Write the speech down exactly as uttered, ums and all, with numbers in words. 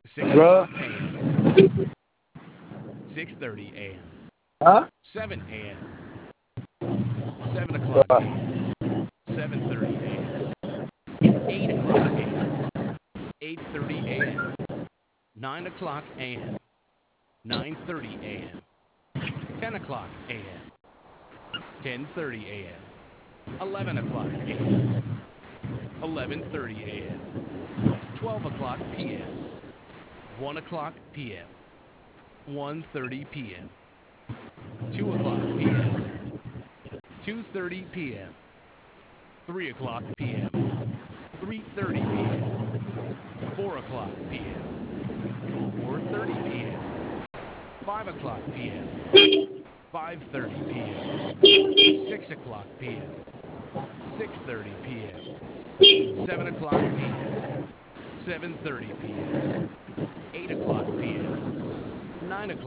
six Bruh. o'clock a m, six thirty a m, Huh? seven a m, seven o'clock Bruh. a m, seven thirty a m, eight o'clock a m, eight thirty a m, nine o'clock a m, nine thirty a m, ten o'clock a m, ten thirty a m, eleven o'clock a m, eleven thirty a m, twelve o'clock p m, one o'clock p m, one thirty p m, two o'clock p m, two thirty p m, three o'clock p m, three thirty p m, four o'clock p m, four thirty p m, five o'clock p m, five thirty p m, six o'clock p m, six thirty p m, seven o'clock p m, seven thirty p m,